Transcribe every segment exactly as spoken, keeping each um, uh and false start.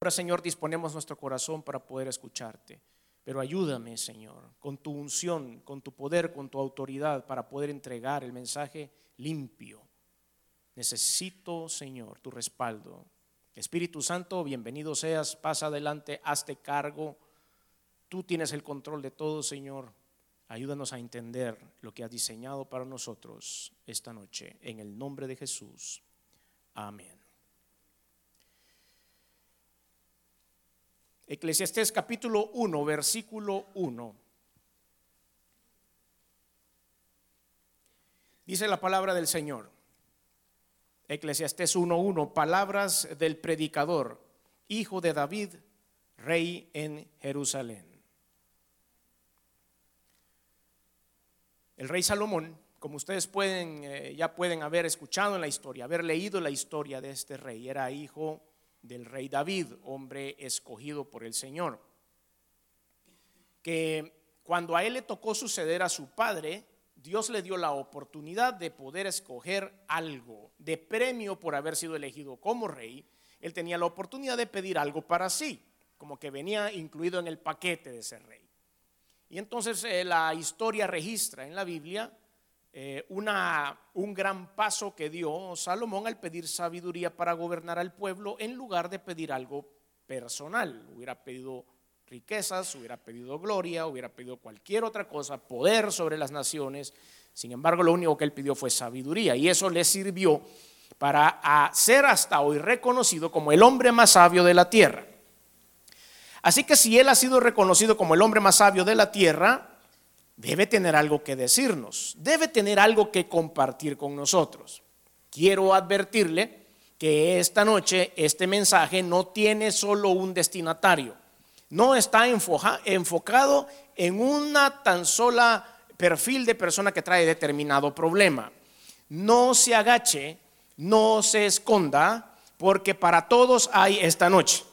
Ahora, Señor, disponemos nuestro corazón para poder escucharte, pero ayúdame, Señor, con tu unción, con tu poder, con tu autoridad, para poder entregar el mensaje limpio. Necesito, Señor, tu respaldo. Espíritu Santo, bienvenido seas, pasa adelante, hazte cargo. Tú tienes el control de todo, Señor. Ayúdanos a entender lo que has diseñado para nosotros esta noche. En el nombre de Jesús. Amén. Eclesiastés capítulo uno, versículo uno. Dice la palabra del Señor. Eclesiastés uno uno, palabras del predicador, hijo de David, rey en Jerusalén. El rey Salomón, como ustedes pueden, eh, ya pueden haber escuchado en la historia, haber leído la historia de este rey, era hijo del rey David, hombre escogido por el Señor, que cuando a él le tocó suceder a su padre, Dios le dio la oportunidad de poder escoger algo de premio por haber sido elegido como rey. Él tenía la oportunidad de pedir algo para sí, como que venía incluido en el paquete de ser rey. Y entonces eh, la historia registra en la Biblia eh, una, un gran paso que dio Salomón al pedir sabiduría para gobernar al pueblo, en lugar de pedir algo personal. Hubiera pedido riquezas, hubiera pedido gloria, hubiera pedido cualquier otra cosa, poder sobre las naciones. Sin embargo, lo único que él pidió fue sabiduría, y eso le sirvió para a ser hasta hoy reconocido como el hombre más sabio de la tierra. Así que si él ha sido reconocido como el hombre más sabio de la tierra, debe tener algo que decirnos, debe tener algo que compartir con nosotros. Quiero advertirle que esta noche este mensaje no tiene solo un destinatario, no está enfoca, enfocado en una tan sola perfil de persona que trae determinado problema. No se agache, no se esconda, porque para todos hay esta noche.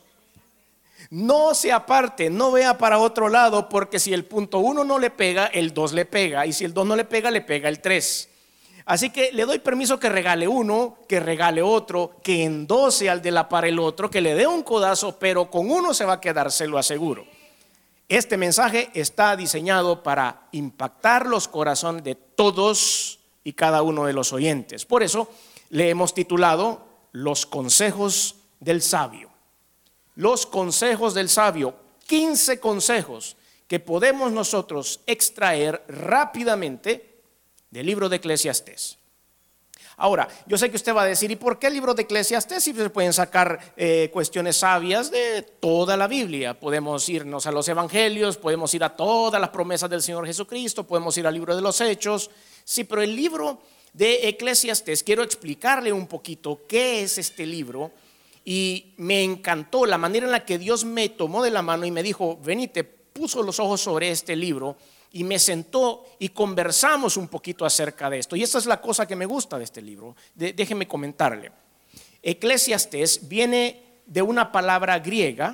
No se aparte, no vea para otro lado, porque si el punto uno no le pega, el dos le pega, y si el dos no le pega, le pega el tres. Así que le doy permiso que regale uno, que regale otro, que endose al de la par el otro, que le dé un codazo, pero con uno se va a quedar, se lo aseguro. Este mensaje está diseñado para impactar los corazones de todos y cada uno de los oyentes. Por eso le hemos titulado Los consejos del sabio. Los consejos del sabio, quince consejos que podemos nosotros extraer rápidamente del libro de Eclesiastés. Ahora, yo sé que usted va a decir, ¿y por qué el libro de Eclesiastés? Si se pueden sacar eh, cuestiones sabias de toda la Biblia. Podemos irnos a los evangelios, podemos ir a todas las promesas del Señor Jesucristo, podemos ir al libro de los Hechos. Sí, pero el libro de Eclesiastés, quiero explicarle un poquito qué es este libro. Y me encantó la manera en la que Dios me tomó de la mano y me dijo, ven, y te puso los ojos sobre este libro, y me sentó y conversamos un poquito acerca de esto. Y esta es la cosa que me gusta de este libro. De, déjeme comentarle. Eclesiastés viene de una palabra griega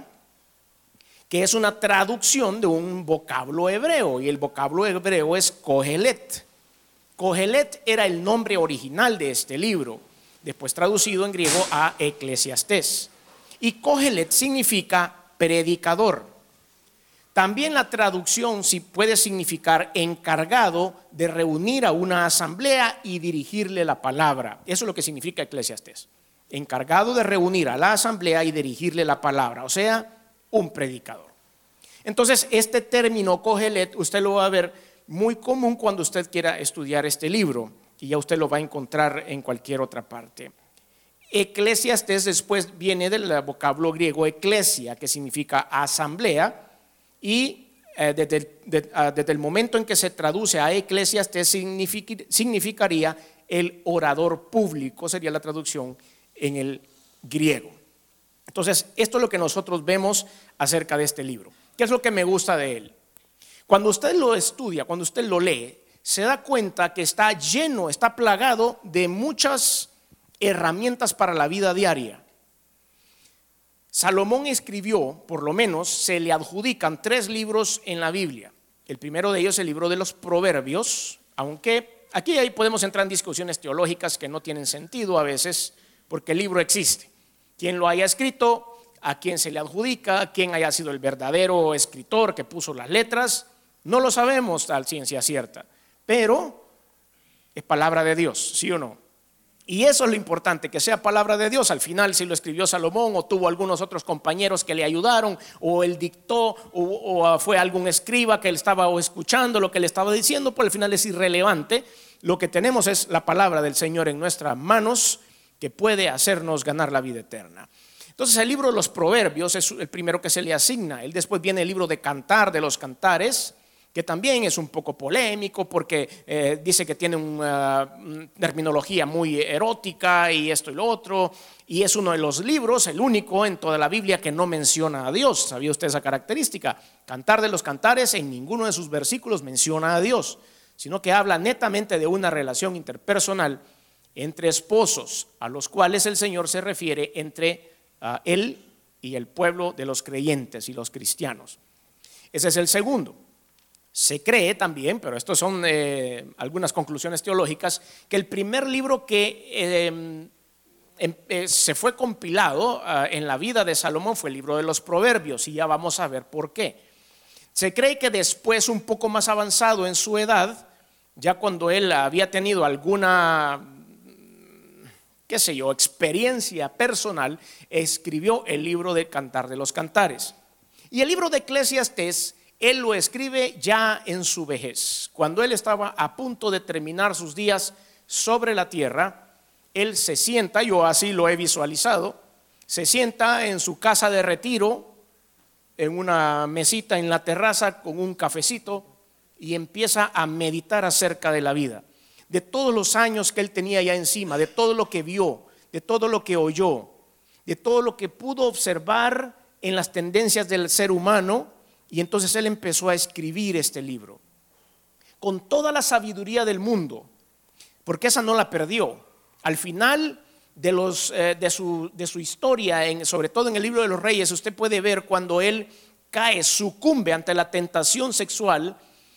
que es una traducción de un vocablo hebreo, y el vocablo hebreo es Kohelet. Kohelet era el nombre original de este libro, después traducido en griego a Eclesiastés. Y Kohelet significa predicador. También la traducción sí puede significar encargado de reunir a una asamblea y dirigirle la palabra. Eso es lo que significa Eclesiastés. Encargado de reunir a la asamblea y dirigirle la palabra, o sea, un predicador. Entonces, este término Kohelet usted lo va a ver muy común cuando usted quiera estudiar este libro, y ya usted lo va a encontrar en cualquier otra parte. Eclesiastés después viene del vocablo griego eclesia, que significa asamblea, y eh, desde, el, de, uh, desde el momento en que se traduce a Eclesiastés signific, significaría el orador público, sería la traducción en el griego. Entonces, esto es lo que nosotros vemos acerca de este libro. ¿Qué es lo que me gusta de él? Cuando usted lo estudia, cuando usted lo lee, se da cuenta que está lleno, está plagado de muchas herramientas para la vida diaria. Salomón escribió, por lo menos se le adjudican tres libros en la Biblia. El primero de ellos es el libro de los Proverbios, aunque aquí ahí podemos entrar en discusiones teológicas que no tienen sentido a veces, porque el libro existe. Quien lo haya escrito a quién se le adjudica, quién haya sido el verdadero escritor que puso las letras. No lo sabemos a ciencia cierta, pero es palabra de Dios, ¿sí o no? Y eso es lo importante, que sea palabra de Dios. Al final, si lo escribió Salomón o tuvo algunos otros compañeros que le ayudaron, o él dictó, o, o fue algún escriba que él estaba escuchando lo que le estaba diciendo, pues al final es irrelevante. Lo que tenemos es la palabra del Señor en nuestras manos, que puede hacernos ganar la vida eterna. Entonces el libro de los Proverbios es el primero que se le asigna. Él después viene el libro de Cantar, de los Cantares, que también es un poco polémico porque eh, dice que tiene una terminología muy erótica y esto y lo otro, y es uno de los libros, el único en toda la Biblia que no menciona a Dios. ¿Sabía usted esa característica? Cantar de los Cantares en ninguno de sus versículos menciona a Dios, sino que habla netamente de una relación interpersonal entre esposos, a los cuales el Señor se refiere entre uh, él y el pueblo de los creyentes y los cristianos. Ese es el segundo. Se cree también, pero estas son eh, algunas conclusiones teológicas, que el primer libro que eh, eh, se fue compilado uh, en la vida de Salomón fue el libro de los Proverbios, y ya vamos a ver por qué. Se cree que después, un poco más avanzado en su edad, ya cuando él había tenido alguna, qué sé yo, experiencia personal, escribió el libro de Cantar de los Cantares. Y el libro de Eclesiastés él lo escribe ya en su vejez. Cuando él estaba a punto de terminar sus días sobre la tierra, él se sienta, yo así lo he visualizado, se sienta en su casa de retiro, en una mesita en la terraza con un cafecito, y empieza a meditar acerca de la vida, de todos los años que él tenía ya encima, de todo lo que vio, de todo lo que oyó, de todo lo que pudo observar en las tendencias del ser humano. Y entonces él empezó a escribir este libro con toda la sabiduría del mundo, porque esa no la perdió. Al final de, los, eh, de, su, de su historia, en, sobre todo en el libro de los Reyes, usted puede ver cuando él cae, sucumbe ante la tentación sexual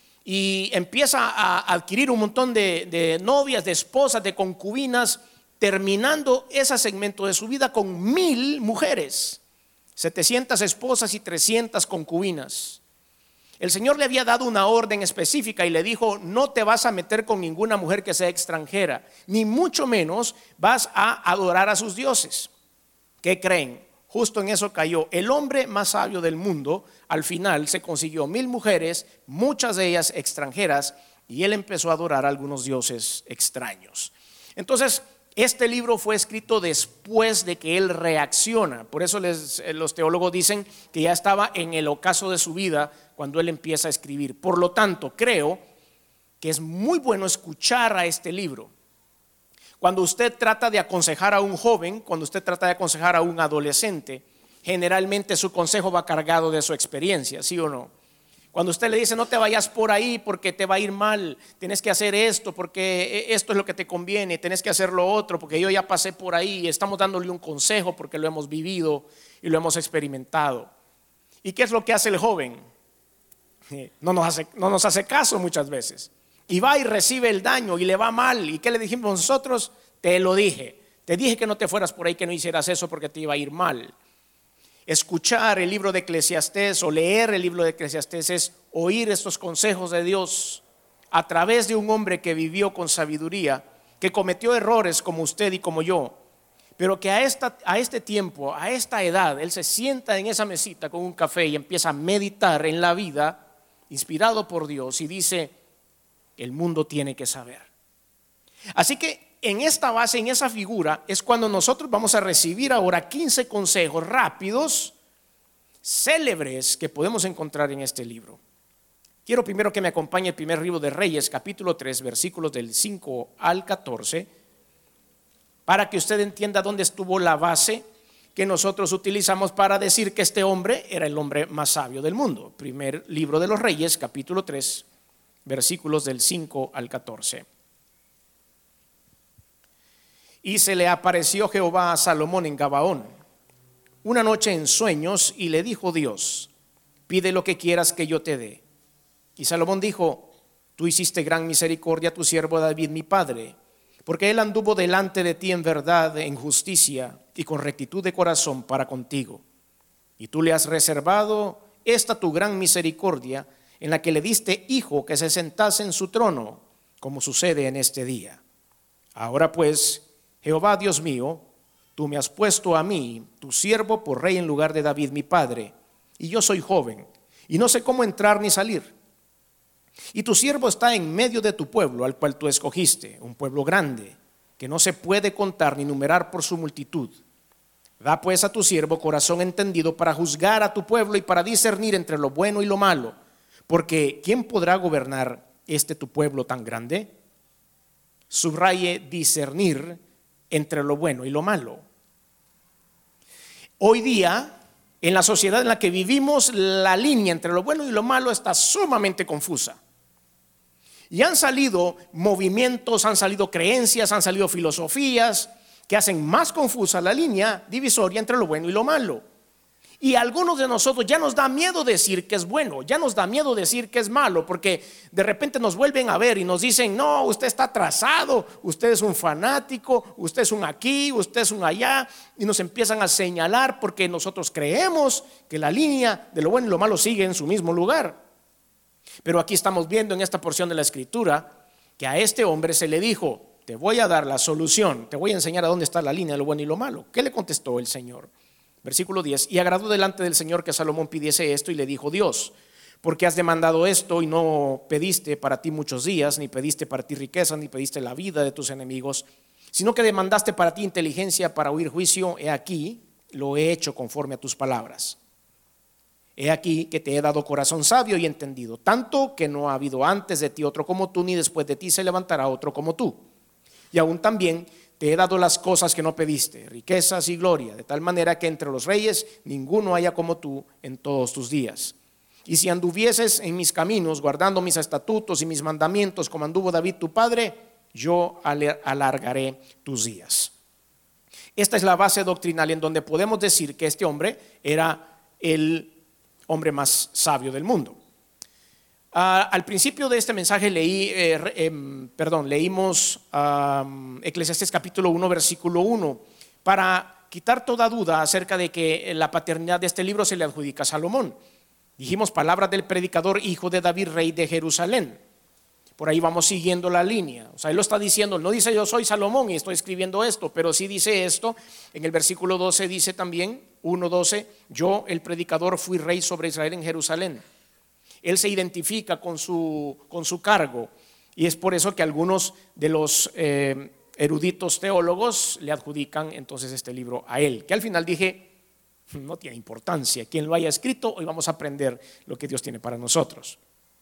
y empieza a adquirir un montón de, de novias, de esposas, de concubinas, terminando ese segmento de su vida con mil mujeres. setecientas esposas y trescientas concubinas. El Señor le había dado una orden específica y le dijo: no te vas a meter con ninguna mujer que sea extranjera, ni mucho menos vas a adorar a sus dioses. ¿Qué creen? Justo en eso cayó. El hombre más sabio del mundo al final se consiguió mil mujeres, muchas de ellas extranjeras, y él empezó a adorar a algunos dioses extraños. Entonces, este libro fue escrito después de que él reacciona. Por eso les, los teólogos dicen que ya estaba en el ocaso de su vida cuando él empieza a escribir. Por lo tanto, creo que es muy bueno escuchar a este libro. Cuando usted trata de aconsejar a un joven, cuando usted trata de aconsejar a un adolescente, generalmente su consejo va cargado de su experiencia, ¿sí o no? Cuando usted le dice: no te vayas por ahí porque te va a ir mal, tienes que hacer esto porque esto es lo que te conviene, tienes que hacer lo otro porque yo ya pasé por ahí, y estamos dándole un consejo porque lo hemos vivido y lo hemos experimentado. ¿Y qué es lo que hace el joven? No nos hace, no nos hace caso muchas veces, y va y recibe el daño y le va mal. ¿Y qué le dijimos nosotros? Te lo dije, te dije que no te fueras por ahí, que no hicieras eso porque te iba a ir mal. Escuchar el libro de Eclesiastés o leer el libro de Eclesiastés es oír estos consejos de Dios a través de un hombre que vivió con sabiduría, que cometió errores como usted y como yo, pero que a, esta, a este tiempo, a esta edad, él se sienta en esa mesita con un café y empieza a meditar en la vida, inspirado por Dios, y dice: el mundo tiene que saber. Así que en esta base, en esa figura, es cuando nosotros vamos a recibir ahora quince consejos rápidos, célebres, que podemos encontrar en este libro. Quiero primero que me acompañe el primer libro de Reyes, capítulo tres, versículos del cinco al catorce, para que usted entienda dónde estuvo la base que nosotros utilizamos para decir que este hombre era el hombre más sabio del mundo. Primer libro de los Reyes, capítulo tres, versículos del cinco al catorce. Y se le apareció Jehová a Salomón en Gabaón una noche en sueños, y le dijo Dios: pide lo que quieras que yo te dé. Y Salomón dijo: tú hiciste gran misericordia a tu siervo David mi padre, porque él anduvo delante de ti en verdad, en justicia y con rectitud de corazón para contigo. y tú le has reservado esta tu gran misericordia, en la que le diste hijo que se sentase en su trono, como sucede en este día. Ahora pues, Jehová Dios mío, tú me has puesto a mí, tu siervo, por rey en lugar de David mi padre, y yo soy joven, y no sé cómo entrar ni salir. Y tu siervo está en medio de tu pueblo, al cual tú escogiste, un pueblo grande, que no se puede contar ni numerar por su multitud. Da pues a tu siervo corazón entendido para juzgar a tu pueblo y para discernir entre lo bueno y lo malo, porque ¿quién podrá gobernar este tu pueblo tan grande? Subraye discernir entre lo bueno y lo malo. Hoy día, en la sociedad en la que vivimos, la línea entre lo bueno y lo malo está sumamente confusa. Y han salido movimientos, han salido creencias, han salido filosofías que hacen más confusa la línea divisoria entre lo bueno y lo malo. Y a algunos de nosotros ya nos da miedo decir que es bueno, ya nos da miedo decir que es malo, porque de repente nos vuelven a ver y nos dicen: no, usted está atrasado, usted es un fanático, usted es un aquí, usted es un allá, y nos empiezan a señalar porque nosotros creemos que la línea de lo bueno y lo malo sigue en su mismo lugar. Pero aquí estamos viendo en esta porción de la escritura que a este hombre se le dijo: te voy a dar la solución, te voy a enseñar a dónde está la línea de lo bueno y lo malo. ¿Qué le contestó el Señor? Versículo diez: y agradó delante del Señor que Salomón pidiese esto, y le dijo Dios: ¿por qué has demandado esto y no pediste para ti muchos días, ni pediste para ti riqueza, ni pediste la vida de tus enemigos, sino que demandaste para ti inteligencia para oír juicio? He aquí, lo he hecho conforme a tus palabras. He aquí que te he dado corazón sabio y entendido, tanto que no ha habido antes de ti otro como tú, ni después de ti se levantará otro como tú. Y aún también te he dado las cosas que no pediste, riquezas y gloria, de tal manera que entre los reyes ninguno haya como tú en todos tus días. Y si anduvieses en mis caminos, guardando mis estatutos y mis mandamientos, como anduvo David tu padre, yo alargaré tus días. Esta es la base doctrinal en donde podemos decir que este hombre era el hombre más sabio del mundo. Uh, al principio de este mensaje leí, eh, eh, perdón, leímos um, Eclesiastés capítulo uno, versículo uno, para quitar toda duda acerca de que la paternidad de este libro se le adjudica a Salomón. Dijimos palabras del predicador, hijo de David, rey de Jerusalén. Por ahí vamos siguiendo la línea. O sea, él lo está diciendo, no dice yo soy Salomón y estoy escribiendo esto, pero sí dice esto. En el versículo doce dice también, uno doce, yo el predicador fui rey sobre Israel en Jerusalén. Él se identifica con su, con su cargo, y es por eso que algunos de los eh, eruditos teólogos le adjudican entonces este libro a él, que al final dije, no tiene importancia quién lo haya escrito, hoy vamos a aprender lo que Dios tiene para nosotros.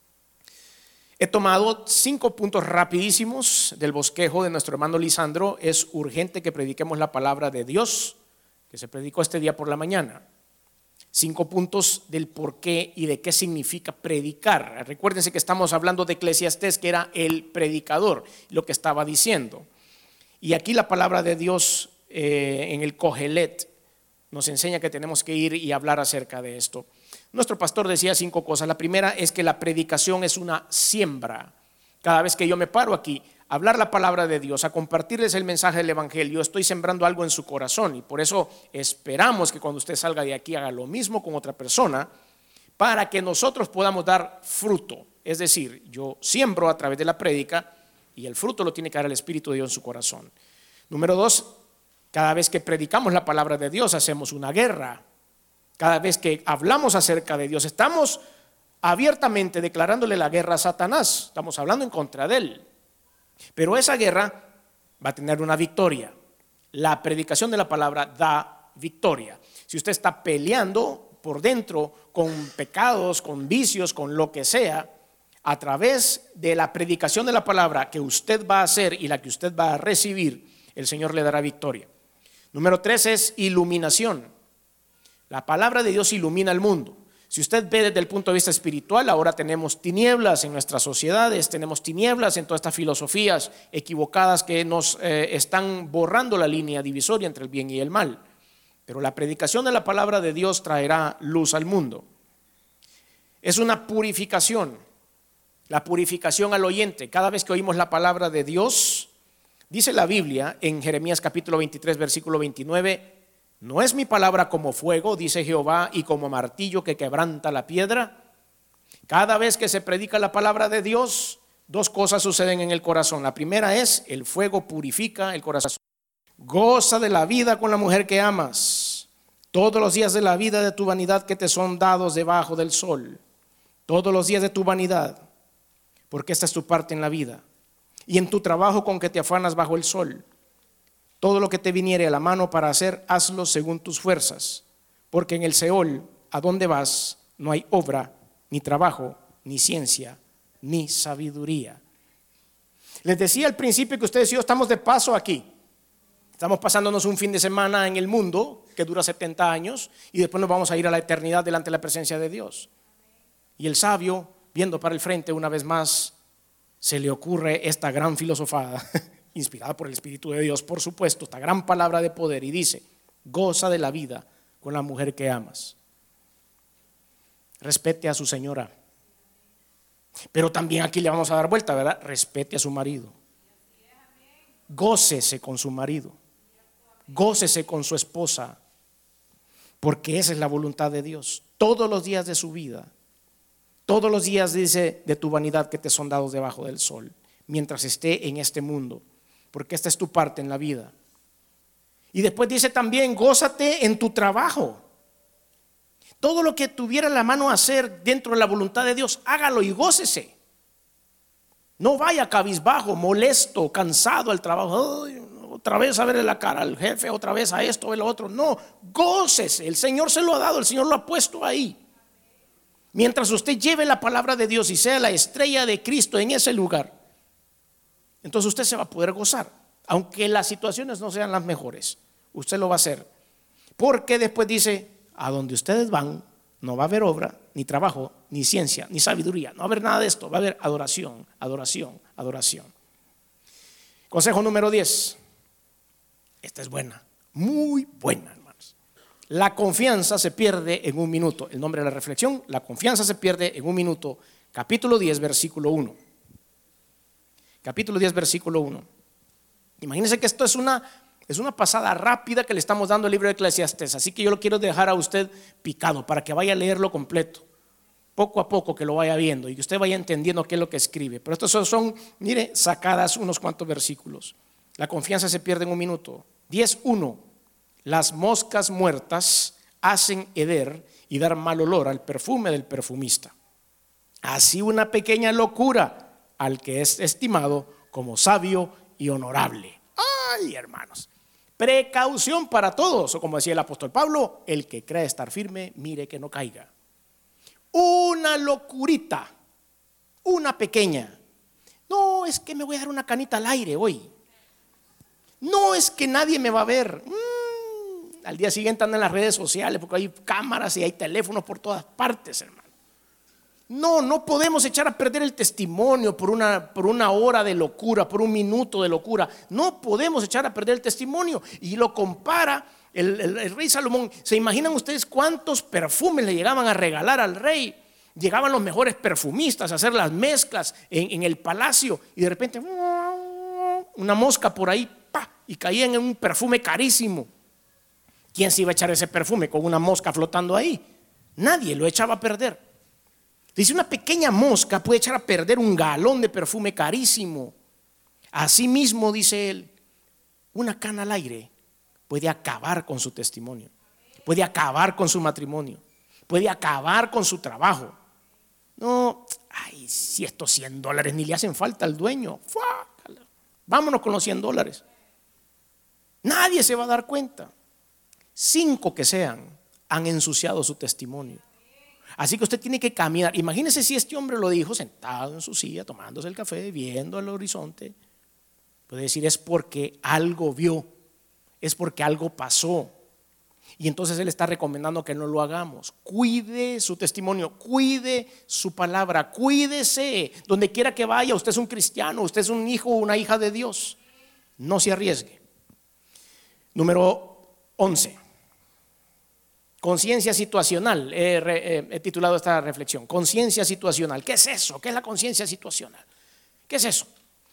He tomado cinco puntos rapidísimos del bosquejo de nuestro hermano Lisandro. Es urgente que prediquemos la palabra de Dios, que se predicó este día por la mañana. Cinco puntos del por qué y de qué significa predicar. Recuérdense que estamos hablando de Eclesiastés, que era el predicador, lo que estaba diciendo. Y aquí la palabra de Dios eh, en el Cogelet nos enseña que tenemos que ir y hablar acerca de esto. Nuestro pastor decía cinco cosas. La primera es que la predicación es una siembra. Cada vez que yo me paro aquí a hablar la palabra de Dios, a compartirles el mensaje del evangelio, estoy sembrando algo en su corazón, y por eso esperamos que cuando usted salga de aquí haga lo mismo con otra persona, para que nosotros podamos dar fruto. Es decir, yo siembro a través de la prédica y el fruto lo tiene que dar el Espíritu de Dios en su corazón. Número dos, cada vez que predicamos la palabra de Dios hacemos una guerra. Cada vez que hablamos acerca de Dios estamos abiertamente declarándole la guerra a Satanás, estamos hablando en contra de él. Pero esa guerra va a tener una victoria. La predicación de la palabra da victoria. Si usted está peleando por dentro con pecados, con vicios, con lo que sea, a través de la predicación de la palabra que usted va a hacer y la que usted va a recibir, el Señor le dará victoria. Número tres es iluminación. La palabra de Dios ilumina el mundo. Si usted ve desde el punto de vista espiritual, ahora tenemos tinieblas en nuestras sociedades, tenemos tinieblas en todas estas filosofías equivocadas que nos eh, están borrando la línea divisoria entre el bien y el mal. Pero la predicación de la palabra de Dios traerá luz al mundo. Es una purificación, la purificación al oyente. Cada vez que oímos la palabra de Dios, dice la Biblia en Jeremías capítulo veintitrés, versículo veintinueve, ¿No es mi palabra como fuego, dice Jehová, y como martillo que quebranta la piedra? Cada vez que se predica la palabra de Dios, dos cosas suceden en el corazón. La primera es, el fuego purifica el corazón. Goza de la vida con la mujer que amas, todos los días de la vida de tu vanidad que te son dados debajo del sol, todos los días de tu vanidad, porque esta es tu parte en la vida. Y en tu trabajo con que te afanas bajo el sol, todo lo que te viniere a la mano para hacer, hazlo según tus fuerzas, porque en el Seol, a donde vas, no hay obra, ni trabajo, ni ciencia, ni sabiduría. Les decía al principio que ustedes y yo estamos de paso aquí. Estamos pasándonos un fin de semana en el mundo que dura setenta años y después nos vamos a ir a la eternidad delante de la presencia de Dios. Y el sabio, viendo para el frente una vez más, se le ocurre esta gran filosofada, inspirada por el Espíritu de Dios, por supuesto, esta gran palabra de poder, y dice: goza de la vida con la mujer que amas. Respete a su señora. Pero también aquí le vamos a dar vuelta, ¿verdad? Respete a su marido. Gócese con su marido. Gócese con su esposa, porque esa es la voluntad de Dios. Todos los días de su vida, todos los días, dice, de tu vanidad que te son dados debajo del sol, mientras esté en este mundo, porque esta es tu parte en la vida. Y después dice también: gózate en tu trabajo. Todo lo que tuviera la mano a hacer dentro de la voluntad de Dios, hágalo y gócese. No vaya cabizbajo, molesto, cansado al trabajo. Ay, otra vez a verle la cara al jefe, otra vez a esto o el otro. No, gócese. El Señor se lo ha dado, el Señor lo ha puesto ahí. Mientras usted lleve la palabra de Dios y sea la estrella de Cristo en ese lugar, entonces usted se va a poder gozar, aunque las situaciones no sean las mejores. Usted lo va a hacer, porque después dice: a donde ustedes van no va a haber obra, ni trabajo, ni ciencia, ni sabiduría. No va a haber nada de esto, va a haber adoración, adoración, adoración. Consejo número diez. Esta es buena, muy buena, hermanos. La confianza se pierde en un minuto. El nombre de la reflexión: la confianza se pierde en un minuto. Capítulo diez, versículo uno. Capítulo diez, versículo uno. Imagínense que esto es una, es una pasada rápida que le estamos dando al libro de Eclesiastés. Así que yo lo quiero dejar a usted picado para que vaya a leerlo completo, poco a poco, que lo vaya viendo y que usted vaya entendiendo qué es lo que escribe. Pero estos son, son mire, sacadas unos cuantos versículos. La confianza se pierde en un minuto. diez uno. Las moscas muertas hacen heder y dar mal olor al perfume del perfumista. Así una pequeña locura al que es estimado como sabio y honorable. Ay, hermanos, precaución para todos, o como decía el apóstol Pablo: el que cree estar firme, mire que no caiga. Una locurita, una pequeña. No, es que me voy a dar una canita al aire hoy. No, es que nadie me va a ver. Mm, al día siguiente andan en las redes sociales porque hay cámaras y hay teléfonos por todas partes, hermano. No, no podemos echar a perder el testimonio por una, por una hora de locura, por un minuto de locura. No podemos echar a perder el testimonio. Y lo compara el, el, el rey Salomón. ¿Se imaginan ustedes cuántos perfumes le llegaban a regalar al rey? Llegaban los mejores perfumistas a hacer las mezclas en, en el palacio, y de repente una mosca por ahí, ¡pa!, y caían en un perfume carísimo. ¿Quién se iba a echar ese perfume con una mosca flotando ahí? Nadie, lo echaba a perder. Dice: una pequeña mosca puede echar a perder un galón de perfume carísimo. Asimismo, dice él, una cana al aire puede acabar con su testimonio, puede acabar con su matrimonio, puede acabar con su trabajo. No, ay, si estos cien dólares ni le hacen falta al dueño, ¡fua!, vámonos con los cien dólares. Nadie se va a dar cuenta. Cinco que sean han ensuciado su testimonio. Así que usted tiene que caminar. Imagínese si este hombre lo dijo sentado en su silla, tomándose el café, viendo el horizonte. Puede decir: es porque algo vio, es porque algo pasó. Y entonces él está recomendando que no lo hagamos. Cuide su testimonio, cuide su palabra, cuídese. Donde quiera que vaya, usted es un cristiano, usted es un hijo o una hija de Dios. No se arriesgue. Número once. Conciencia situacional. He, he, he titulado esta reflexión: conciencia situacional. ¿Qué es eso? ¿Qué es la conciencia situacional? ¿Qué es eso?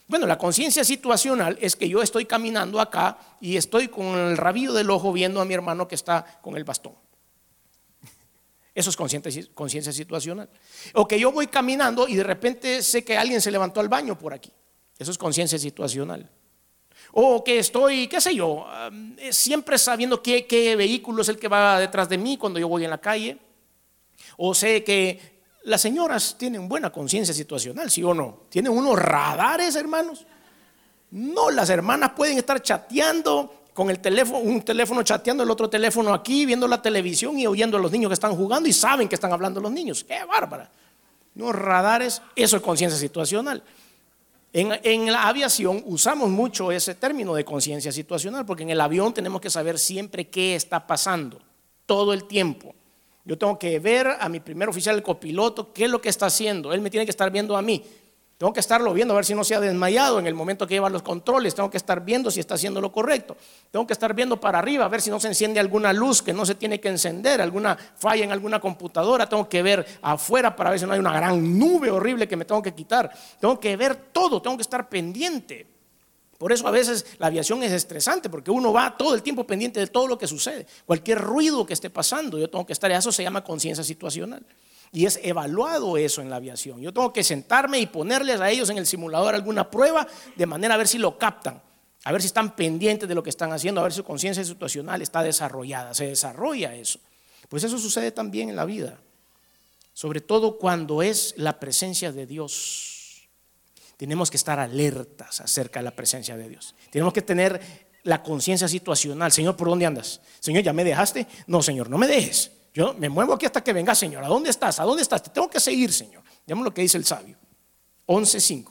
Bueno, la conciencia situacional es que yo estoy caminando acá y estoy con el rabillo del ojo viendo a mi hermano que está con el bastón. Eso es conciencia situacional. O que yo voy caminando y de repente sé que alguien se levantó al baño por aquí. Eso es conciencia situacional. O que estoy, qué sé yo, siempre sabiendo qué, qué vehículo es el que va detrás de mí cuando yo voy en la calle. O sé que las señoras tienen buena conciencia situacional, ¿sí o no? Tienen unos radares, hermanos. No, las hermanas pueden estar chateando con el teléfono, un teléfono chateando, el otro teléfono aquí, viendo la televisión y oyendo a los niños que están jugando y saben que están hablando los niños. ¡Qué bárbara! Unos radares, eso es conciencia situacional. En, en la aviación usamos mucho ese término de conciencia situacional, porque en el avión tenemos que saber siempre qué está pasando, todo el tiempo. Yo tengo que ver a mi primer oficial, el copiloto, qué es lo que está haciendo. Él me tiene que estar viendo a mí. Tengo que estarlo viendo a ver si no se ha desmayado en el momento que lleva los controles. Tengo que estar viendo si está haciendo lo correcto. Tengo que estar viendo para arriba a ver si no se enciende alguna luz que no se tiene que encender, alguna falla en alguna computadora. Tengo que ver afuera para ver si no hay una gran nube horrible que me tengo que quitar. Tengo que ver todo, tengo que estar pendiente. Por eso a veces la aviación es estresante, porque uno va todo el tiempo pendiente de todo lo que sucede. Cualquier ruido que esté pasando, yo tengo que estar, eso se llama conciencia situacional. Y es evaluado eso en la aviación. Yo tengo que sentarme y ponerles a ellos en el simulador alguna prueba de manera a ver si lo captan, a ver si están pendientes de lo que están haciendo, a ver si su conciencia situacional está desarrollada. Se desarrolla eso. Pues eso sucede también en la vida, sobre todo cuando es la presencia de Dios. Tenemos que estar alertas acerca de la presencia de Dios. Tenemos que tener la conciencia situacional. Señor, ¿por dónde andas? Señor, ¿ya me dejaste? No, Señor, no me dejes. Yo me muevo aquí hasta que venga, Señor. ¿A dónde estás? ¿A dónde estás? Te tengo que seguir, Señor. Veamos lo que dice el sabio. once cinco.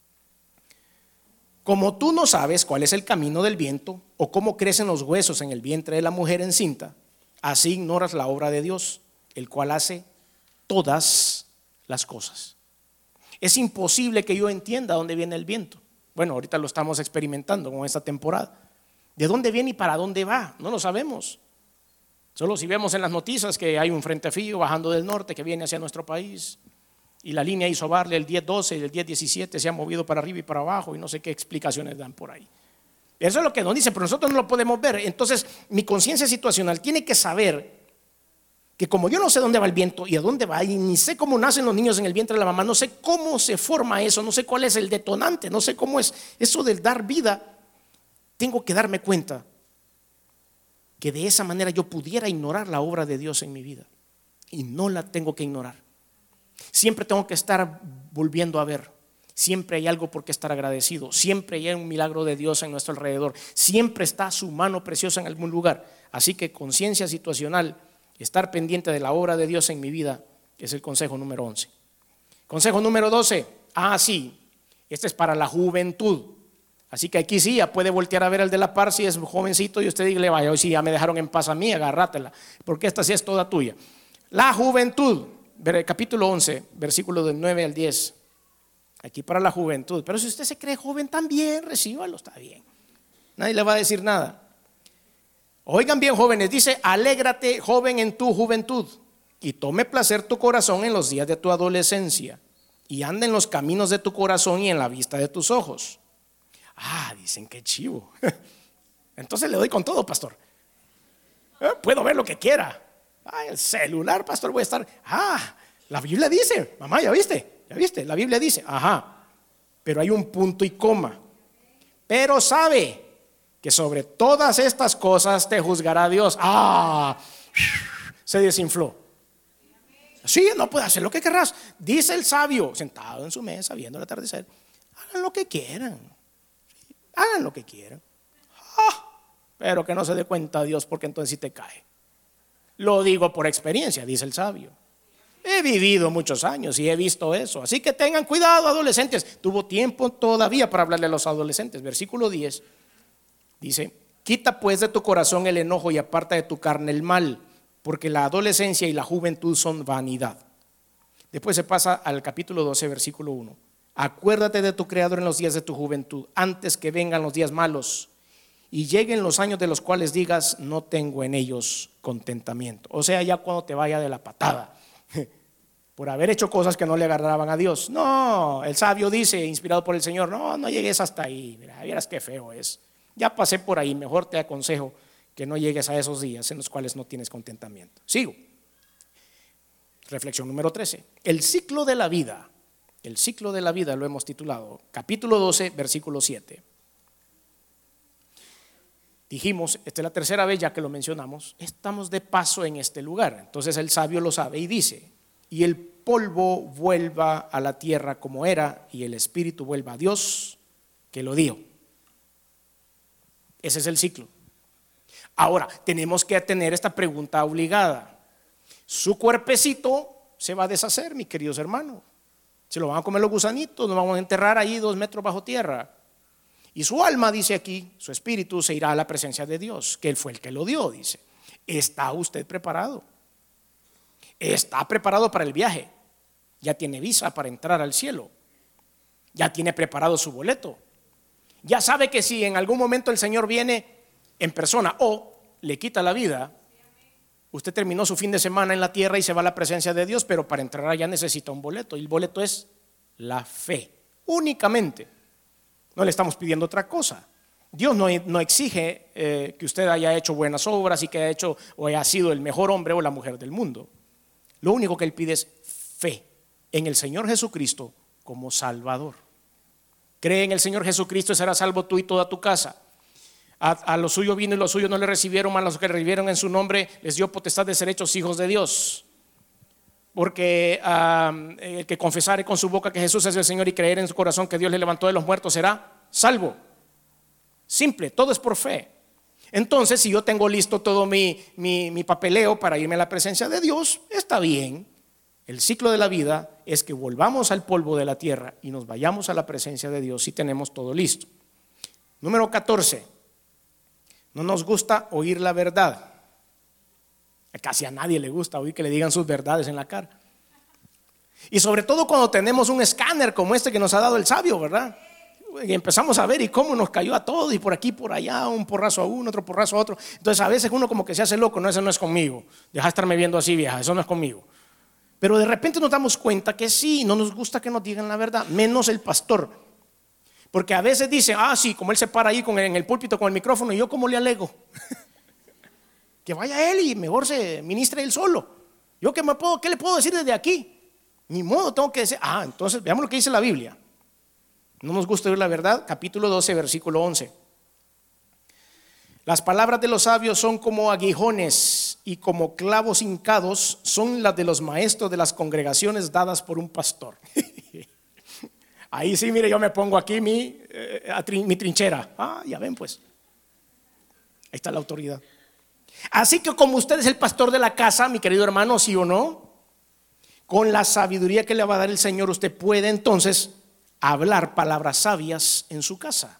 Como tú no sabes cuál es el camino del viento o cómo crecen los huesos en el vientre de la mujer encinta, así ignoras la obra de Dios, el cual hace todas las cosas. Es imposible que yo entienda dónde viene el viento. Bueno, ahorita lo estamos experimentando con esta temporada. ¿De dónde viene y para dónde va? No lo sabemos. Solo si vemos en las noticias que hay un frente frío bajando del norte que viene hacia nuestro país y la línea Isobarle el diez doce y el diez diecisiete se ha movido para arriba y para abajo y no sé qué explicaciones dan por ahí. Eso es lo que nos dicen, pero nosotros no lo podemos ver. Entonces mi conciencia situacional tiene que saber que como yo no sé dónde va el viento y a dónde va y ni sé cómo nacen los niños en el vientre de la mamá, no sé cómo se forma eso, no sé cuál es el detonante, no sé cómo es eso del dar vida, tengo que darme cuenta que de esa manera yo pudiera ignorar la obra de Dios en mi vida y no la tengo que ignorar. Siempre tengo que estar volviendo a ver. Siempre hay algo por qué estar agradecido. Siempre hay un milagro de Dios en nuestro alrededor. Siempre está su mano preciosa en algún lugar. Así que conciencia situacional, estar pendiente de la obra de Dios en mi vida, es el consejo número once. Consejo número doce. Ah, sí, este es para la juventud. Así que aquí sí ya puede voltear a ver al de la par si es jovencito y usted dígale, vaya, hoy sí ya me dejaron en paz a mí, agárratela, porque esta sí es toda tuya. La juventud, capítulo once, versículo del nueve al diez. Aquí para la juventud. Pero si usted se cree joven también, recíbalo, está bien. Nadie le va a decir nada. Oigan bien, jóvenes, dice, alégrate, joven, en tu juventud y tome placer tu corazón en los días de tu adolescencia y anda en los caminos de tu corazón y en la vista de tus ojos. Ah, dicen que chivo. Entonces le doy con todo, pastor. ¿Eh? Puedo ver lo que quiera. Ah, el celular, pastor, voy a estar. Ah, la Biblia dice, mamá, ¿ya viste? ¿Ya viste? La Biblia dice, ajá. Pero hay un punto y coma. Pero sabe que sobre todas estas cosas te juzgará Dios. Ah, se desinfló. Sí, no puede hacer lo que querrás. Dice el sabio, sentado en su mesa viendo el atardecer, hagan lo que quieran. Hagan lo que quieran. Ah, pero que no se dé cuenta Dios, porque entonces sí te cae. Lo digo por experiencia, dice el sabio. He vivido muchos años y he visto eso. Así que tengan cuidado, adolescentes. Tuvo tiempo todavía para hablarle a los adolescentes. Versículo diez dice, quita pues de tu corazón el enojo y aparta de tu carne el mal, porque la adolescencia y la juventud son vanidad. Después se pasa al capítulo doce, versículo uno. Acuérdate de tu Creador en los días de tu juventud, antes que vengan los días malos y lleguen los años de los cuales digas, no tengo en ellos contentamiento. O sea, ya cuando te vaya de la patada. por haber hecho cosas que no le agradaban a Dios. No, el sabio dice, inspirado por el Señor, no, no llegues hasta ahí, mira, vieras qué feo es. Ya pasé por ahí, mejor te aconsejo que no llegues a esos días en los cuales no tienes contentamiento. Sigo. Reflexión número trece. El ciclo de la vida. El ciclo de la vida lo hemos titulado, capítulo doce, versículo siete. Dijimos, esta es la tercera vez ya que lo mencionamos, estamos de paso en este lugar. Entonces el sabio lo sabe y dice, y el polvo vuelva a la tierra como era, y el espíritu vuelva a Dios que lo dio. Ese es el ciclo. Ahora, tenemos que tener esta pregunta obligada. Su cuerpecito se va a deshacer, mis queridos hermanos. Se lo van a comer los gusanitos, nos vamos a enterrar ahí dos metros bajo tierra. Y su alma, dice aquí, su espíritu se irá a la presencia de Dios, que Él fue el que lo dio, dice. ¿Está usted preparado? ¿Está preparado para el viaje? ¿Ya tiene visa para entrar al cielo? ¿Ya tiene preparado su boleto? ¿Ya sabe que si en algún momento el Señor viene en persona o le quita la vida, usted terminó su fin de semana en la tierra y se va a la presencia de Dios, pero para entrar allá necesita un boleto, y el boleto es la fe, únicamente? No le estamos pidiendo otra cosa. Dios no, no exige eh, que usted haya hecho buenas obras y que haya hecho o haya sido el mejor hombre o la mujer del mundo. Lo único que Él pide es fe en el Señor Jesucristo como Salvador. Cree en el Señor Jesucristo y serás salvo tú y toda tu casa. A, a los suyos vino y los suyos no le recibieron, mas los que le recibieron en su nombre les dio potestad de ser hechos hijos de Dios. Porque um, el que confesare con su boca que Jesús es el Señor y creer en su corazón que Dios le levantó de los muertos será salvo. Simple, todo es por fe. Entonces, si yo tengo listo todo mi, mi, mi papeleo para irme a la presencia de Dios, está bien. El ciclo de la vida es que volvamos al polvo de la tierra y nos vayamos a la presencia de Dios si tenemos todo listo. Número catorce. No nos gusta oír la verdad. Casi a nadie le gusta oír que le digan sus verdades en la cara. Y sobre todo cuando tenemos un escáner como este que nos ha dado el sabio, ¿verdad? Y empezamos a ver y cómo nos cayó a todos, y por aquí, por allá, un porrazo a uno, otro porrazo a otro. Entonces a veces uno como que se hace loco, no, eso no es conmigo. Deja de estarme viendo así, vieja, eso no es conmigo. Pero de repente nos damos cuenta que sí, no nos gusta que nos digan la verdad, menos el pastor. Porque a veces dicen, ah sí, como él se para ahí con el, en el púlpito con el micrófono, y yo como le alego. Que vaya él y mejor se ministre él solo. Yo qué me puedo, ¿qué le puedo decir desde aquí? Ni modo, tengo que decir. Ah, entonces veamos lo que dice la Biblia. No nos gusta oír la verdad, capítulo doce, versículo once. Las palabras de los sabios son como aguijones, y como clavos hincados son las de los maestros de las congregaciones dadas por un pastor. Ahí sí, mire, yo me pongo aquí mi, eh, mi trinchera. Ah, ya ven pues. Ahí está la autoridad. Así que como usted es el pastor de la casa, mi querido hermano, sí o no, con la sabiduría que le va a dar el Señor, usted puede entonces hablar palabras sabias en su casa.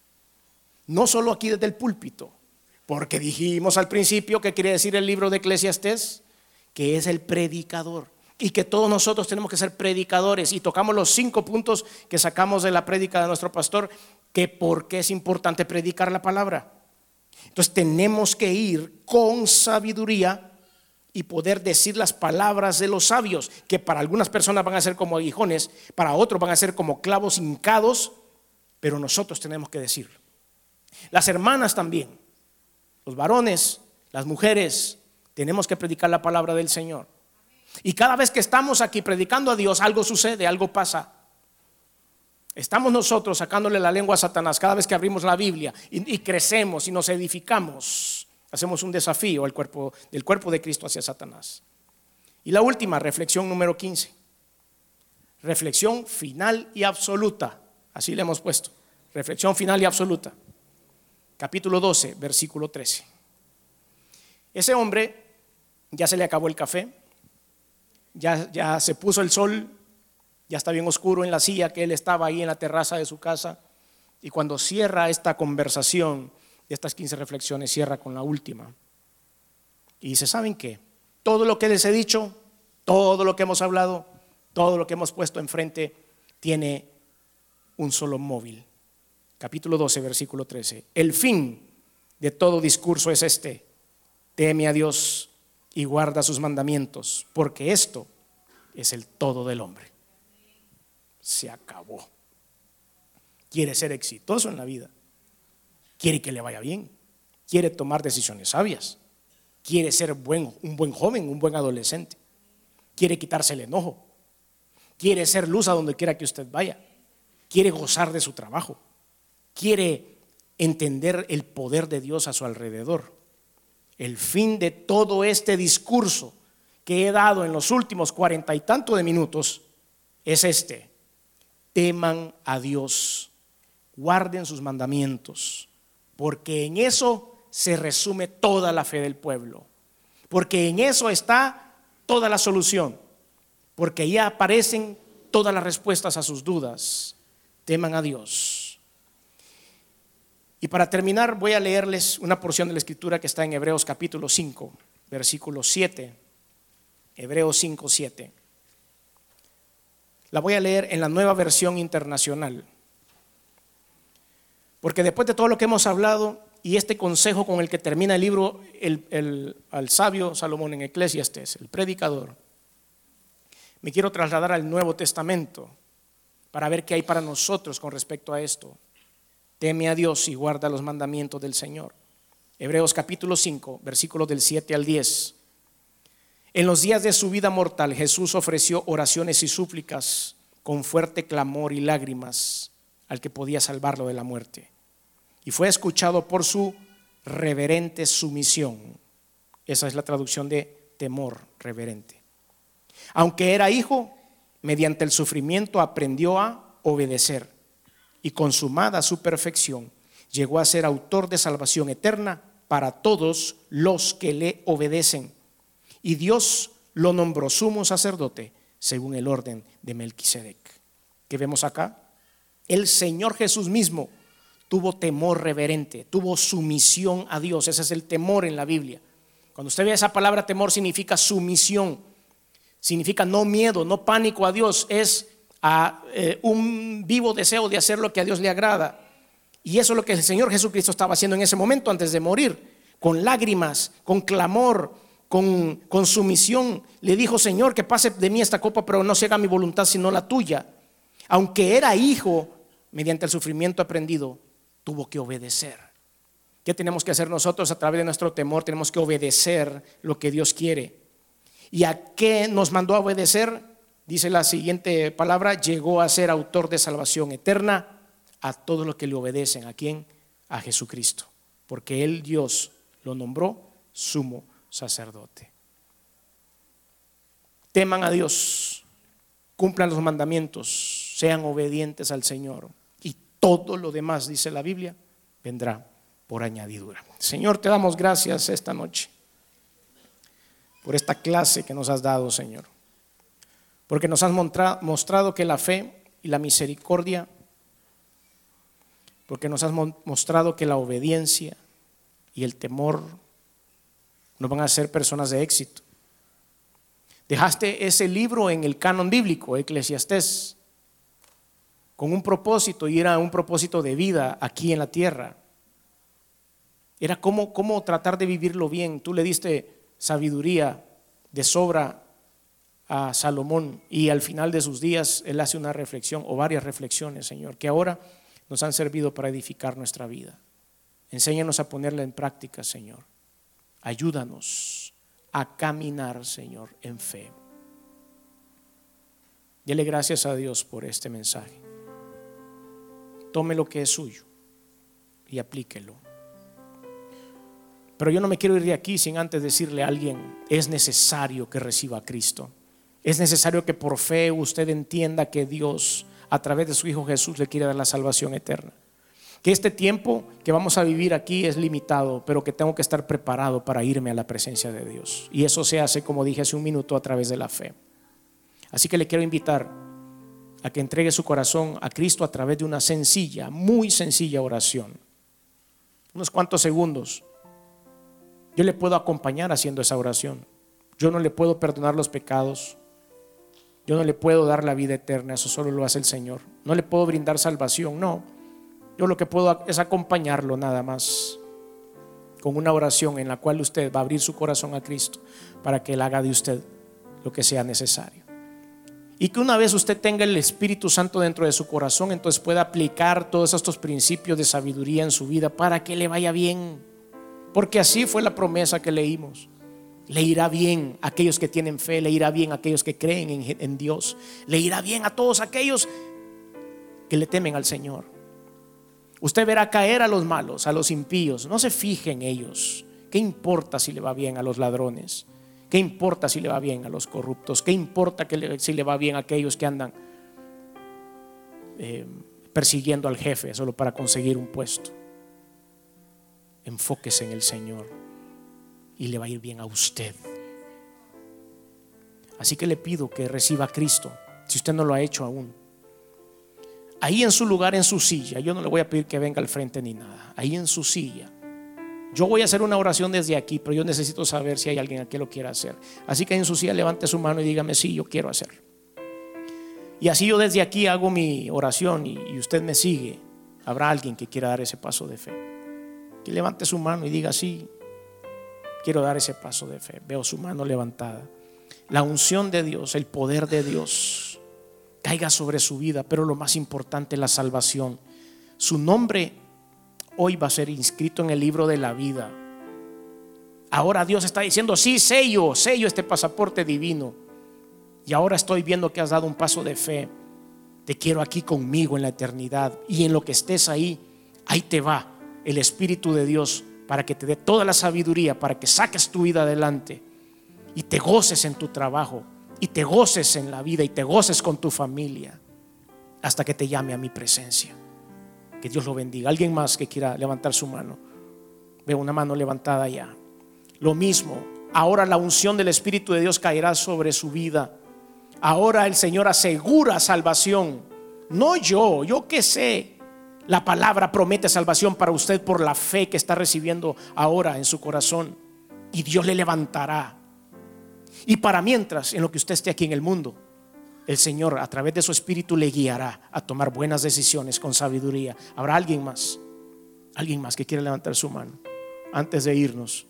No solo aquí desde el púlpito, porque dijimos al principio que quiere decir el libro de Eclesiastés, que es el predicador, y que todos nosotros tenemos que ser predicadores, y tocamos los cinco puntos que sacamos de la prédica de nuestro pastor, que por qué es importante predicar la palabra. Entonces tenemos que ir con sabiduría y poder decir las palabras de los sabios, que para algunas personas van a ser como aguijones, para otros van a ser como clavos hincados, pero nosotros tenemos que decirlo. Las hermanas también, los varones, las mujeres, tenemos que predicar la palabra del Señor. Y cada vez que estamos aquí predicando a Dios, algo sucede, algo pasa. Estamos nosotros sacándole la lengua a Satanás cada vez que abrimos la Biblia y, y crecemos y nos edificamos. Hacemos un desafío al cuerpo, del cuerpo de Cristo hacia Satanás. Y la última, reflexión número quince. Reflexión final y absoluta. Así le hemos puesto. Reflexión final y absoluta. Capítulo doce, versículo trece. Ese hombre ya se le acabó el café, ya, ya se puso el sol, ya está bien oscuro en la silla que él estaba ahí en la terraza de su casa. Y cuando cierra esta conversación, estas quince reflexiones, cierra con la última. Y dice, ¿saben qué? Todo lo que les he dicho, todo lo que hemos hablado, todo lo que hemos puesto enfrente, tiene un solo móvil. Capítulo doce, versículo trece. El fin de todo discurso es este: teme a Dios y guarda sus mandamientos, porque esto es el todo del hombre. Se acabó. Quiere ser exitoso en la vida, quiere que le vaya bien, quiere tomar decisiones sabias, quiere ser buen, un buen joven, un buen adolescente, quiere quitarse el enojo, quiere ser luz a donde quiera que usted vaya, quiere gozar de su trabajo, quiere entender el poder de Dios a su alrededor. El fin de todo este discurso que he dado en los últimos cuarenta y tanto de minutos es este: teman a Dios, guarden sus mandamientos, porque en eso se resume toda la fe del pueblo, porque en eso está toda la solución, porque ya aparecen todas las respuestas a sus dudas. Teman a Dios. Y para terminar voy a leerles una porción de la escritura que está en Hebreos capítulo cinco, versículo siete. Hebreos cinco, siete. La voy a leer en la Nueva Versión Internacional, porque después de todo lo que hemos hablado y este consejo con el que termina el libro el, el, al sabio Salomón en Eclesiastés, el predicador, me quiero trasladar al Nuevo Testamento para ver qué hay para nosotros con respecto a esto. Teme a Dios y guarda los mandamientos del Señor. Hebreos capítulo cinco, versículos del siete al diez. En los días de su vida mortal, Jesús ofreció oraciones y súplicas con fuerte clamor y lágrimas al que podía salvarlo de la muerte, y fue escuchado por su reverente sumisión. Esa es la traducción de temor reverente. Aunque era hijo, mediante el sufrimiento aprendió a obedecer, y consumada su perfección, llegó a ser autor de salvación eterna para todos los que le obedecen. Y Dios lo nombró sumo sacerdote según el orden de Melquisedec. ¿Qué vemos acá? El Señor Jesús mismo tuvo temor reverente, tuvo sumisión a Dios. Ese es el temor en la Biblia. Cuando usted ve esa palabra temor, significa sumisión, significa no miedo, no pánico a Dios. Es a, eh, un vivo deseo de hacer lo que a Dios le agrada. Y eso es lo que el Señor Jesucristo estaba haciendo en ese momento antes de morir, con lágrimas, con clamor, con, con sumisión. Le dijo: Señor, que pase de mí esta copa, pero no se haga mi voluntad sino la tuya. Aunque era hijo, mediante el sufrimiento aprendido, tuvo que obedecer. ¿Qué tenemos que hacer nosotros? A través de nuestro temor tenemos que obedecer lo que Dios quiere. ¿Y a qué nos mandó a obedecer? Dice la siguiente palabra: llegó a ser autor de salvación eterna a todos los que le obedecen. ¿A quién? A Jesucristo, porque Él, Dios, lo nombró sumo sacerdote. Teman a Dios, cumplan los mandamientos, sean obedientes al Señor, y todo lo demás, dice la Biblia, vendrá por añadidura. Señor, te damos gracias esta noche por esta clase que nos has dado, Señor, porque nos has mostrado que la fe y la misericordia, porque nos has mostrado que la obediencia y el temor nos van a hacer personas de éxito. Dejaste ese libro en el canon bíblico, Eclesiastés, con un propósito, y era un propósito de vida aquí en la tierra. Era cómo, cómo tratar de vivirlo bien. Tú le diste sabiduría de sobra a Salomón, y al final de sus días él hace una reflexión o varias reflexiones, Señor, que ahora nos han servido para edificar nuestra vida. Enséñanos a ponerla en práctica, Señor. Ayúdanos a caminar, Señor, en fe. Dele gracias a Dios por este mensaje. Tome lo que es suyo y aplíquelo. Pero yo no me quiero ir de aquí sin antes decirle a alguien: es necesario que reciba a Cristo. Es necesario que por fe usted entienda que Dios, a través de su Hijo Jesús, le quiere dar la salvación eterna. Que este tiempo que vamos a vivir aquí es limitado, pero que tengo que estar preparado para irme a la presencia de Dios. Y eso se hace, como dije hace un minuto, a través de la fe. Así que le quiero invitar a que entregue su corazón a Cristo a través de una sencilla, muy sencilla oración. Unos cuantos segundos. Yo le puedo acompañar haciendo esa oración. Yo no le puedo perdonar los pecados. Yo no le puedo dar la vida eterna. Eso solo lo hace el Señor. No le puedo brindar salvación, no. Yo lo que puedo es acompañarlo nada más con una oración en la cual usted va a abrir su corazón a Cristo para que Él haga de usted lo que sea necesario. Y que una vez usted tenga el Espíritu Santo dentro de su corazón, entonces pueda aplicar todos estos principios de sabiduría en su vida para que le vaya bien. Porque así fue la promesa que leímos. Le irá bien a aquellos que tienen fe, le irá bien a aquellos que creen en, en Dios, le irá bien a todos aquellos que le temen al Señor. Usted verá caer a los malos, a los impíos. No se fije en ellos. ¿Qué importa si le va bien a los ladrones? ¿Qué importa si le va bien a los corruptos? ¿Qué importa que le, si le va bien a aquellos que andan eh, persiguiendo al jefe solo para conseguir un puesto? Enfóquese en el Señor y le va a ir bien a usted. Así que le pido que reciba a Cristo, si usted no lo ha hecho aún. Ahí en su lugar, en su silla, yo no le voy a pedir que venga al frente ni nada. Ahí en su silla, yo voy a hacer una oración desde aquí, pero yo necesito saber si hay alguien aquí que lo quiera hacer. Así que en su silla levante su mano y dígame: sí, yo quiero hacerlo. Y así yo desde aquí hago mi oración y, y usted me sigue. Habrá alguien que quiera dar ese paso de fe, que levante su mano y diga: sí, quiero dar ese paso de fe. Veo su mano levantada. La unción de Dios, el poder de Dios caiga sobre su vida, pero lo más importante, la salvación. Su nombre hoy va a ser inscrito en el libro de la vida. Ahora Dios está diciendo: sí, sello, sello este pasaporte divino. Y ahora estoy viendo que has dado un paso de fe. Te quiero aquí conmigo en la eternidad. Y en lo que estés ahí, ahí te va el Espíritu de Dios para que te dé toda la sabiduría, para que saques tu vida adelante y te goces en tu trabajo, y te goces en la vida, y te goces con tu familia, hasta que te llame a mi presencia. Que Dios lo bendiga. Alguien más que quiera levantar su mano. Veo una mano levantada ya. Lo mismo, ahora la unción del Espíritu de Dios caerá sobre su vida. Ahora el Señor asegura salvación. No yo, yo qué sé. La palabra promete salvación para usted por la fe que está recibiendo ahora en su corazón. Y Dios le levantará. Y para mientras, en lo que usted esté aquí en el mundo, el Señor a través de su Espíritu le guiará a tomar buenas decisiones con sabiduría. ¿Habrá alguien más? Alguien más que quiera levantar su mano antes de irnos.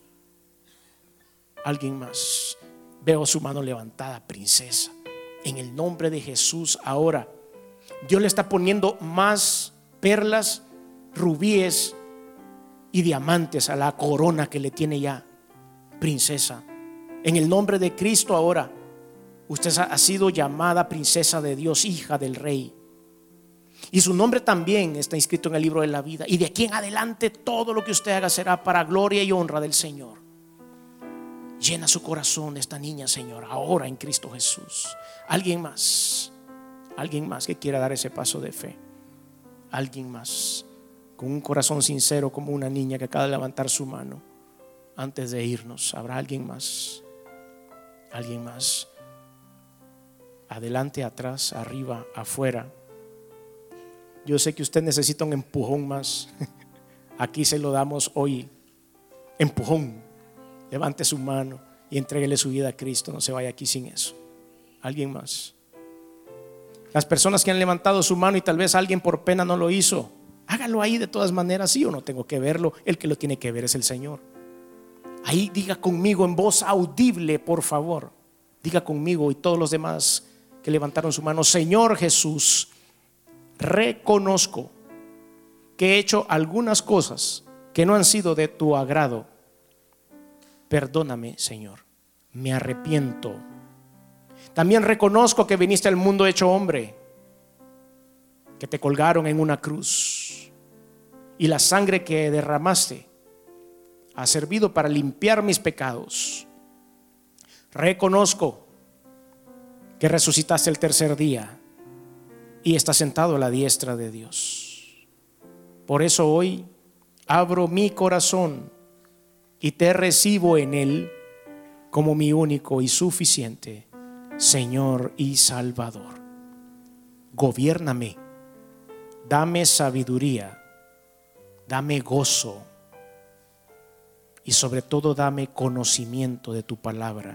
Alguien más. Veo su mano levantada, princesa. En el nombre de Jesús, ahora Dios le está poniendo más perlas, rubíes y diamantes a la corona que le tiene ya, princesa. En el nombre de Cristo, ahora usted ha sido llamada princesa de Dios, hija del Rey. Y su nombre también está inscrito en el libro de la vida. Y de aquí en adelante todo lo que usted haga será para gloria y honra del Señor. Llena su corazón de esta niña, Señor, ahora en Cristo Jesús. Alguien más, alguien más que quiera dar ese paso de fe. Alguien más con un corazón sincero como una niña que acaba de levantar su mano antes de irnos. ¿Habrá alguien más? Alguien más. Adelante, atrás, arriba, afuera. Yo sé que usted necesita un empujón más. Aquí se lo damos hoy. Empujón. Levante su mano y entréguele su vida a Cristo. No se vaya aquí sin eso. Alguien más. Las personas que han levantado su mano y tal vez alguien por pena no lo hizo, hágalo ahí de todas maneras. Sí, yo no tengo que verlo. El que lo tiene que ver es el Señor. Ahí diga conmigo en voz audible, por favor. Diga conmigo y todos los demás que levantaron su mano: Señor Jesús, reconozco que he hecho algunas cosas que no han sido de tu agrado. Perdóname, Señor, me arrepiento. También reconozco que viniste al mundo hecho hombre, que te colgaron en una cruz, y la sangre que derramaste ha servido para limpiar mis pecados. Reconozco que resucitaste el tercer día y estás sentado a la diestra de Dios. Por eso hoy abro mi corazón y te recibo en él como mi único y suficiente Señor y Salvador. Gobiérname, dame sabiduría, dame gozo y sobre todo dame conocimiento de tu palabra.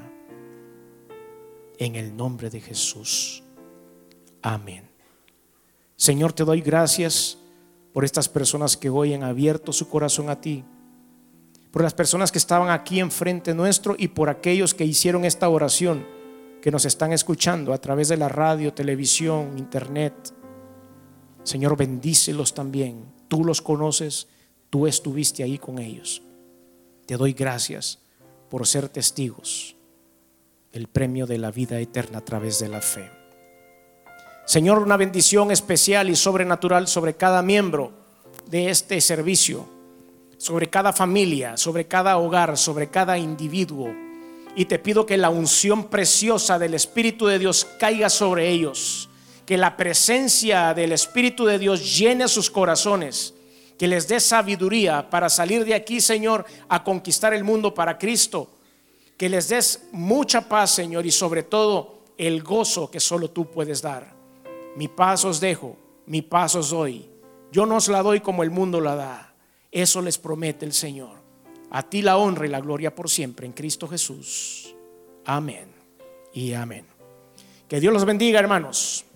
En el nombre de Jesús. Amén. Señor, te doy gracias por estas personas que hoy han abierto su corazón a ti, por las personas que estaban aquí enfrente nuestro y por aquellos que hicieron esta oración, que nos están escuchando a través de la radio, televisión, internet. Señor, bendícelos también. Tú los conoces, tú estuviste ahí con ellos. Te doy gracias por ser testigos del premio de la vida eterna a través de la fe. Señor, una bendición especial y sobrenatural sobre cada miembro de este servicio, sobre cada familia, sobre cada hogar, sobre cada individuo. Y te pido que la unción preciosa del Espíritu de Dios caiga sobre ellos, que la presencia del Espíritu de Dios llene sus corazones, que les dé sabiduría para salir de aquí, Señor, a conquistar el mundo para Cristo, que les des mucha paz, Señor, y sobre todo el gozo que solo tú puedes dar. Mi paz os dejo, mi paz os doy. Yo no os la doy como el mundo la da. Eso les promete el Señor. A ti la honra y la gloria por siempre en Cristo Jesús. Amén y amén. Que Dios los bendiga, hermanos.